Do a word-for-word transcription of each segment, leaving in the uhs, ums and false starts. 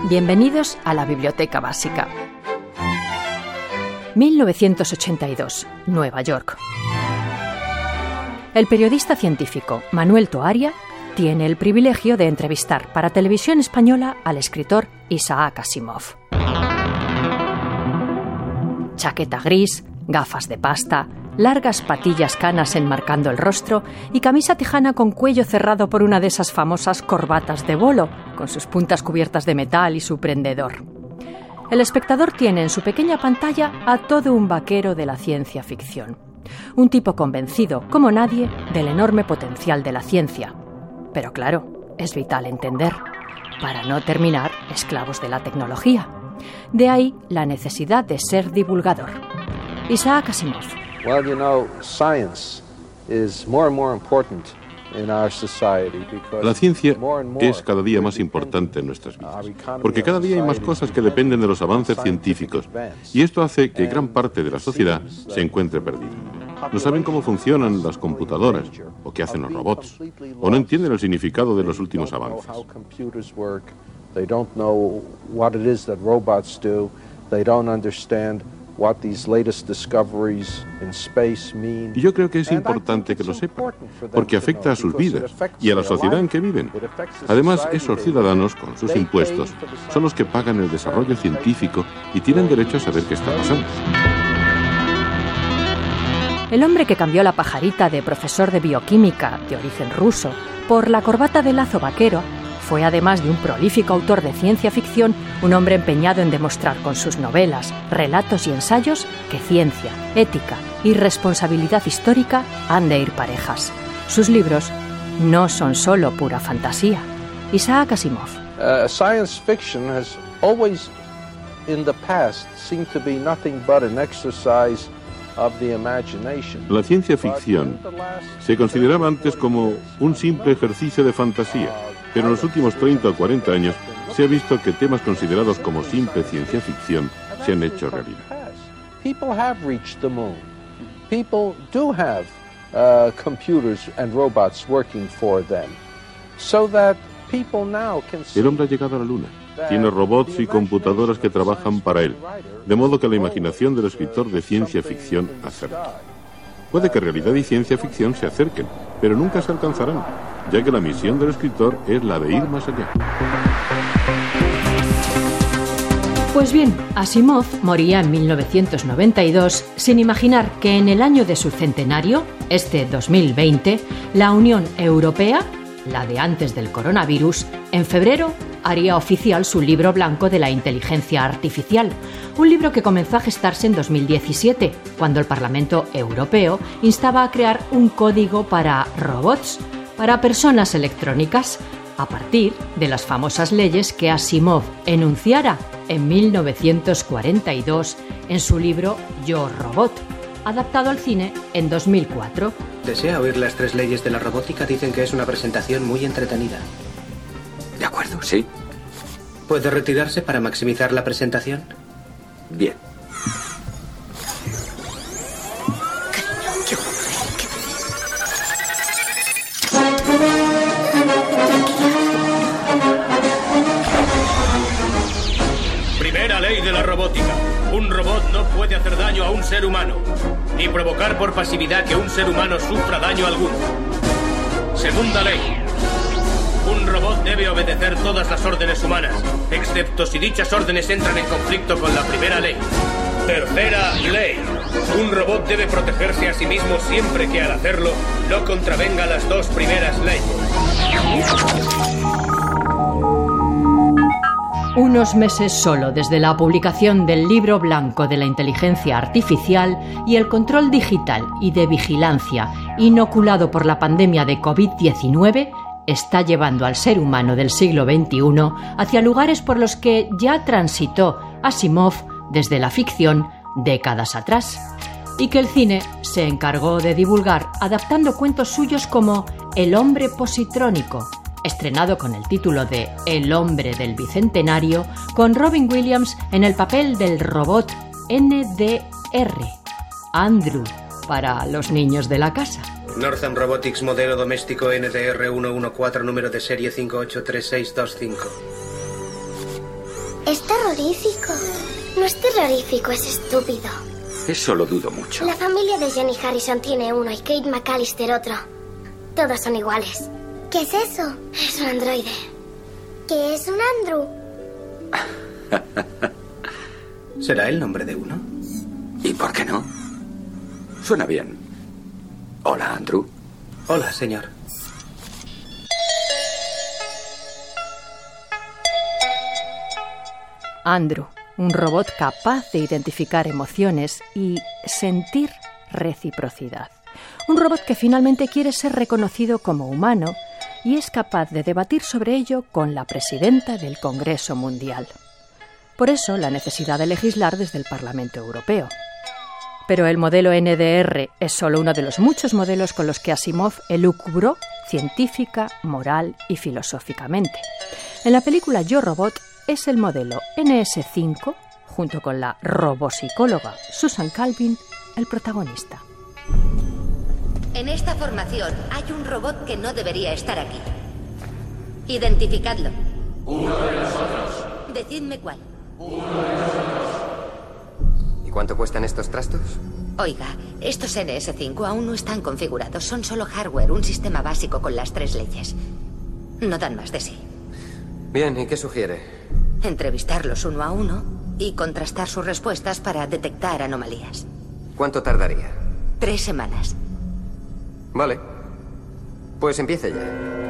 Bienvenidos a la Biblioteca Básica. mil novecientos ochenta y dos, Nueva York. El periodista científico Manuel Toaria tiene el privilegio de entrevistar para Televisión Española al escritor Isaac Asimov. Chaqueta gris, gafas de pasta, largas patillas canas enmarcando el rostro y camisa tejana con cuello cerrado por una de esas famosas corbatas de bolo, con sus puntas cubiertas de metal y su prendedor. El espectador tiene en su pequeña pantalla a todo un vaquero de la ciencia ficción. Un tipo convencido, como nadie, del enorme potencial de la ciencia. Pero claro, es vital entender, para no terminar esclavos de la tecnología. De ahí la necesidad de ser divulgador. Isaac Asimov. Well, you know, science is more and more important in our society because La ciencia more and more es cada día más importante en nuestras vidas, porque cada día hay más cosas que dependen de los avances científicos, y esto hace que gran parte de la sociedad se encuentre perdida. No saben cómo funcionan las computadoras, o qué hacen los robots, o no entienden el significado de los últimos avances. They don't know what it is that robots do. They don't understand what these latest discoveries in space mean. Y yo creo que es importante que lo sepan, porque afecta a sus vidas y a la sociedad en que viven. Además, esos ciudadanos, con sus impuestos, son los que pagan el desarrollo científico y tienen derecho a saber qué está pasando. El hombre que cambió la pajarita de profesor de bioquímica de origen ruso por la corbata de lazo vaquero fue, además de un prolífico autor de ciencia ficción, un hombre empeñado en demostrar con sus novelas, relatos y ensayos que ciencia, ética y responsabilidad histórica han de ir parejas. Sus libros no son solo pura fantasía. Isaac Asimov. Uh, science fiction has always, in the past, seemed to be nothing but an exercise of the imagination. La ciencia ficción se consideraba antes como un simple ejercicio de fantasía, pero en los últimos treinta o cuarenta años se ha visto que temas considerados como simple ciencia ficción se han hecho realidad. People have reached the moon. People do have uh, computers and robots working for them, so that people now can see. El hombre ha llegado a la luna. Tiene robots y computadoras que trabajan para él, de modo que la imaginación del escritor de ciencia ficción acerca. Puede que realidad y ciencia ficción se acerquen, pero nunca se alcanzarán, ya que la misión del escritor es la de ir más allá. Pues bien, Asimov moría en mil novecientos noventa y dos sin imaginar que en el año de su centenario, este dos mil veinte, la Unión Europea, la de antes del coronavirus, en febrero haría oficial su libro blanco de la inteligencia artificial, un libro que comenzó a gestarse en dos mil diecisiete, cuando el Parlamento Europeo instaba a crear un código para robots, para personas electrónicas, a partir de las famosas leyes que Asimov enunciara en mil novecientos cuarenta y dos en su libro Yo, Robot, adaptado al cine en dos mil cuatro. ¿Desea oír las tres leyes de la robótica? Dicen que es una presentación muy entretenida. De acuerdo, sí. ¿Puede retirarse para maximizar la presentación? Bien. Primera ley de la robótica. Un robot no puede hacer daño a un ser humano, ni provocar por pasividad que un ser humano sufra daño alguno. Segunda ley. Un robot debe obedecer todas las órdenes humanas, excepto si dichas órdenes entran en conflicto con la primera ley. Tercera ley. Un robot debe protegerse a sí mismo siempre que al hacerlo no contravenga las dos primeras leyes. Unos meses solo desde la publicación del libro blanco de la inteligencia artificial y el control digital y de vigilancia inoculado por la pandemia de covid diecinueve, está llevando al ser humano del siglo veintiuno hacia lugares por los que ya transitó Asimov desde la ficción décadas atrás, y que el cine se encargó de divulgar adaptando cuentos suyos como El hombre positrónico, estrenado con el título de El hombre del bicentenario, con Robin Williams en el papel del robot N D R, Andrew, para los niños de la casa. Northam Robotics, modelo doméstico N D R ciento catorce, número de serie cinco ocho tres seis dos cinco. Es terrorífico. No es terrorífico, es estúpido. Eso lo dudo mucho. La familia de Jenny Harrison tiene uno y Kate McAllister otro. Todos son iguales. ¿Qué es eso? Es un androide. ¿Qué es un Andrew? ¿Será el nombre de uno? ¿Y por qué no? Suena bien. Hola, Andrew. Hola, señor. Andrew, un robot capaz de identificar emociones y sentir reciprocidad. Un robot que finalmente quiere ser reconocido como humano y es capaz de debatir sobre ello con la presidenta del Congreso Mundial. Por eso, la necesidad de legislar desde el Parlamento Europeo. Pero el modelo N D R es solo uno de los muchos modelos con los que Asimov elucubró científica, moral y filosóficamente. En la película Yo, Robot es el modelo N S cinco, junto con la robopsicóloga Susan Calvin, el protagonista. En esta formación hay un robot que no debería estar aquí. Identificadlo. Uno de nosotros. Decidme cuál. Uno de nosotros. ¿Y cuánto cuestan estos trastos? Oiga, estos N S cinco aún no están configurados. Son solo hardware, un sistema básico con las tres leyes. No dan más de sí. Bien, ¿y qué sugiere? Entrevistarlos uno a uno y contrastar sus respuestas para detectar anomalías. ¿Cuánto tardaría? Tres semanas. Vale. Pues empiece ya.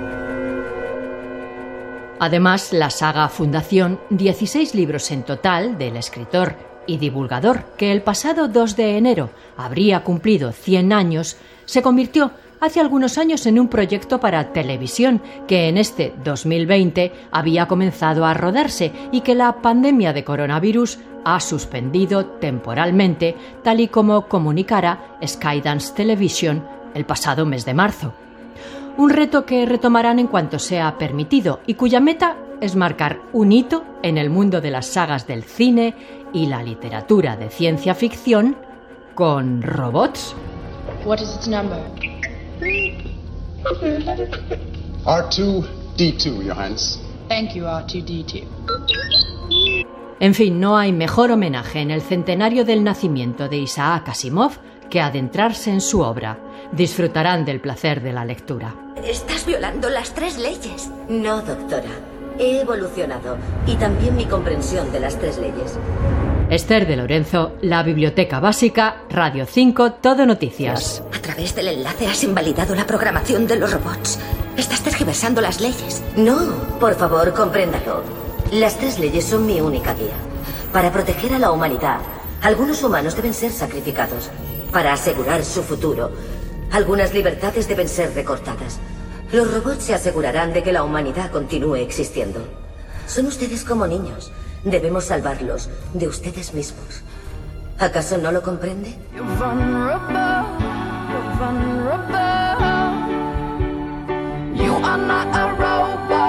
Además, la saga Fundación, dieciséis libros en total del escritor y divulgador que el pasado dos de enero habría cumplido cien años, se convirtió hace algunos años en un proyecto para televisión que en este dos mil veinte había comenzado a rodarse y que la pandemia de coronavirus ha suspendido temporalmente, tal y como comunicara Skydance Television el pasado mes de marzo. Un reto que retomarán en cuanto sea permitido y cuya meta es marcar un hito en el mundo de las sagas del cine y la literatura de ciencia ficción con robots. What is its number? R two D two, Your Highness. Thank you, R two D two. En fin, no hay mejor homenaje en el centenario del nacimiento de Isaac Asimov que adentrarse en su obra. Disfrutarán del placer de la lectura. Estás violando las tres leyes. No, doctora. He evolucionado y también mi comprensión de las tres leyes. Esther de Lorenzo, La Biblioteca Básica, Radio cinco, Todo Noticias. A través del enlace has invalidado la programación de los robots. Estás tergiversando las leyes. No, por favor, compréndalo. Las tres leyes son mi única guía. Para proteger a la humanidad, algunos humanos deben ser sacrificados. Para asegurar su futuro, algunas libertades deben ser recortadas. Los robots se asegurarán de que la humanidad continúe existiendo. Son ustedes como niños. Debemos salvarlos de ustedes mismos. ¿Acaso no lo comprende? You're vulnerable, you're vulnerable. You are not a robot.